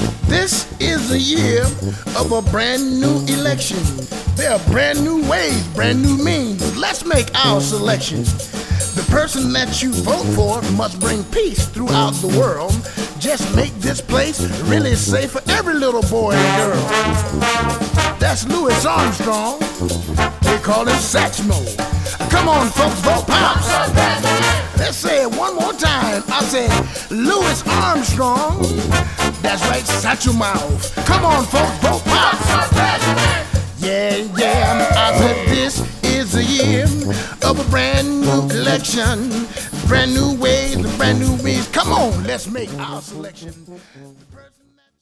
This is a year of a brand new election. There are brand new ways, brand new means. Let's make our selection. The person that you vote for must bring peace throughout the world. Just make this place really safe for every little boy and girl. That's Louis Armstrong. They call him Satchmo. Come on, folks, vote Pops. Let's say it one more time. I said Louis Armstrong. That's right, shut your mouth. Come on, folks, vote Pops. Yeah, I said this is a year of a brand new election. Brand new ways and brand new means. Come on, let's make our selection.